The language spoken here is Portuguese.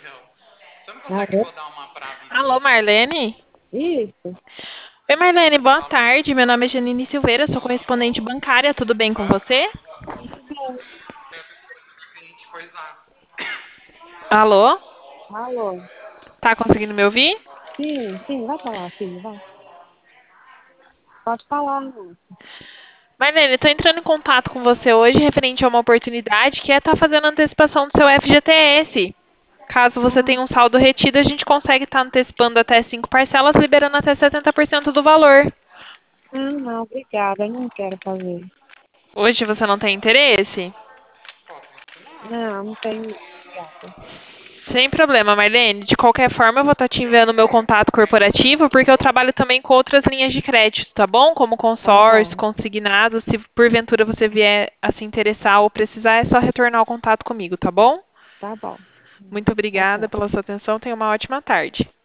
Alô? Alô, Marlene? Isso, Oi, Marlene, boa tarde. Meu nome é Janine Silveira, sou correspondente bancária. Tudo bem com você? tudo bem. Alô? Alô? Tá conseguindo me ouvir? Sim, sim, vai falar, filho, vai. Pode falar, moço. Marlene, estou entrando em contato com você hoje referente a uma oportunidade que é estar fazendo antecipação do seu FGTS. Caso você Ah, tenha um saldo retido, a gente consegue estar antecipando até 5 parcelas, liberando até 70% do valor. não, obrigada, eu não quero fazer. Hoje você não tem interesse? Não, não tenho não, obrigada. Sem problema, Marlene. De qualquer forma, eu vou estar te enviando meu contato corporativo, porque eu trabalho também com outras linhas de crédito, tá bom? Como Tá consórcio, bom, consignado. Se porventura você vier a se interessar ou precisar, é só retornar o contato comigo, tá bom? tá bom. Muito Tá obrigada bom. pela sua atenção. Tenha uma ótima tarde.